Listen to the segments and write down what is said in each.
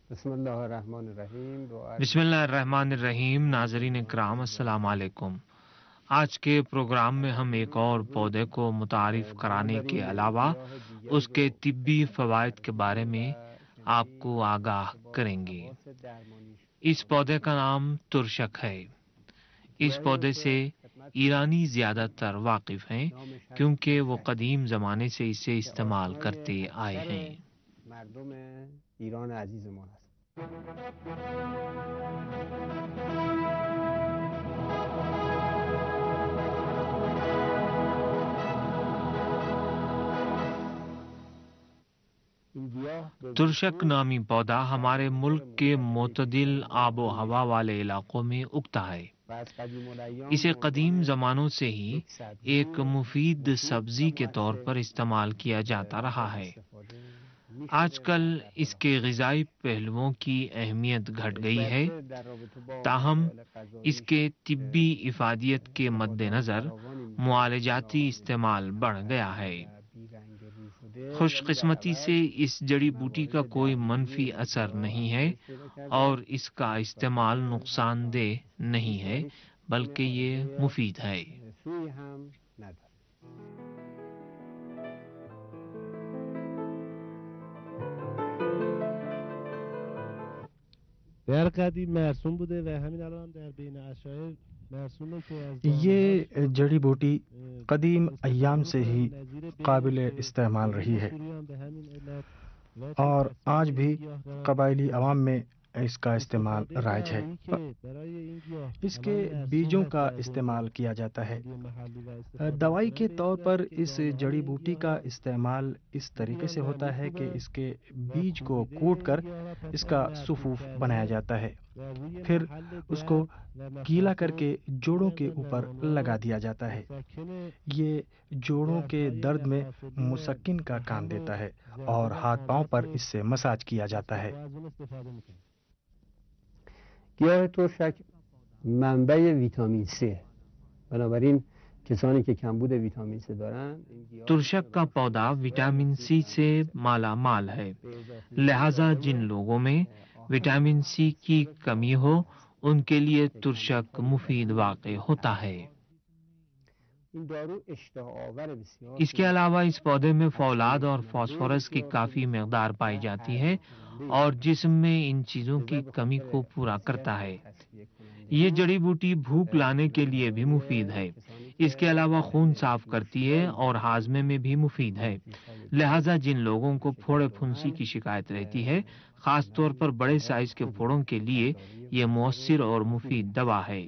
بسم اللہ الرحمن الرحیم. بسم اللہ الرحمن الرحیم. ناظرین اکرام السلام علیکم. آج کے پروگرام میں ہم ایک اور پودے کو متعارف کرانے کے علاوہ اس کے طبی فوائد کے بارے میں آپ کو آگاہ کریں گے. اس پودے کا نام ترشک ہے. اس پودے سے ایرانی زیادہ تر واقف ہیں کیونکہ وہ قدیم زمانے سے اسے استعمال کرتے آئے ہیں. مردم ایران عزیز ما هست. ترشک نامی پودا ہمارے ملک کے معتدل آب و ہوا والے علاقوں میں اگتا ہے. اسے قدیم زمانوں سے ہی ایک مفید سبزی کے طور پر استعمال کیا جاتا رہا ہے. آج کل اس کے غذائی پہلوؤں کی اہمیت گھٹ گئی ہے، تاہم اس کے طبی افادیت کے مد نظر معالجاتی استعمال بڑھ گیا ہے. خوش قسمتی سے اس جڑی بوٹی کا کوئی منفی اثر نہیں ہے اور اس کا استعمال نقصان دہ نہیں ہے بلکہ یہ مفید ہے. در قدیم مرسوم بوده و همین الان هم در بین اشاعر مرسومه که از یہ جڑی بوٹی قدیم ایام سے ہی قابل استعمال رہی ہے اور آج بھی قبائلی عوام میں اس کا استعمال رائج ہے. اس کے بیجوں کا استعمال کیا جاتا ہے. دوائی کے طور پر اس جڑی بوٹی کا استعمال اس طریقے سے ہوتا ہے کہ اس کے بیج کو کوٹ کر اس کا سفوف بنایا جاتا ہے، پھر اس کو گیلا کر کے جوڑوں کے اوپر لگا دیا جاتا ہے. یہ جوڑوں کے درد میں مسکن کا کام دیتا ہے اور ہاتھ پاؤں پر اس سے مساج کیا جاتا ہے. گیاه ترشک منبع ویتامین سی ہے، بنابراین کسانی که کمبود ویتامین سی دارن ترشک کا پودا وٹامن سی سے مالا مال ہے، لہذا جن لوگوں میں وٹامن سی کی کمی ہو ان کے لیے ترشک مفید واقع ہوتا ہے. اس کے علاوہ اس پودے میں فولاد اور فاسفورس کی کافی مقدار پائی جاتی ہے اور جسم میں ان چیزوں کی کمی کو پورا کرتا ہے. یہ جڑی بوٹی بھوک لانے کے لیے بھی مفید ہے. اس کے علاوہ خون صاف کرتی ہے اور ہاضمے میں بھی مفید ہے. لہذا جن لوگوں کو پھوڑے پھنسی کی شکایت رہتی ہے، خاص طور پر بڑے سائز کے پھوڑوں کے لیے یہ مؤثر اور مفید دوا ہے.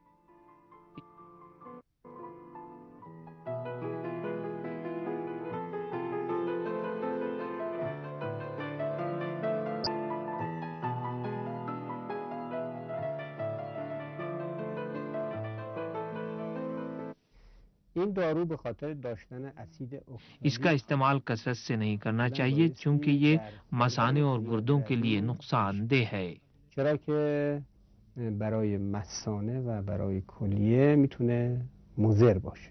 اس کا استعمال کثرت سے نہیں کرنا چاہیے چونکہ یہ مثانے اور گردوں کے لیے نقصان دہ ہے. چرا که برای مثانه و برای کلیه میتونه مضر باشه.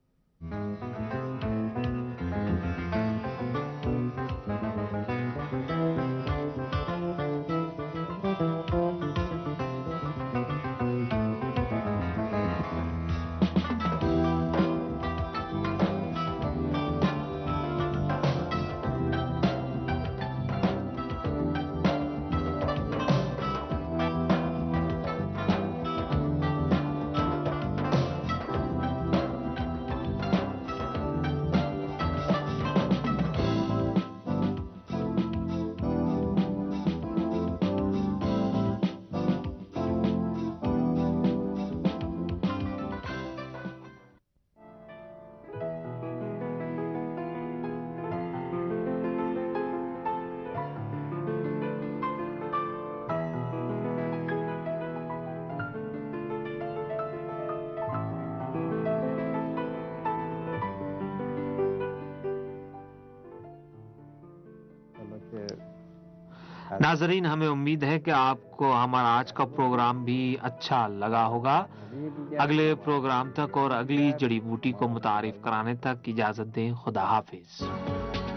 ناظرین، ہمیں امید ہے کہ آپ کو ہمارا آج کا پروگرام بھی اچھا لگا ہوگا. اگلے پروگرام تک اور اگلی جڑی بوٹی کو متعارف کرانے تک اجازت دیں. خدا حافظ.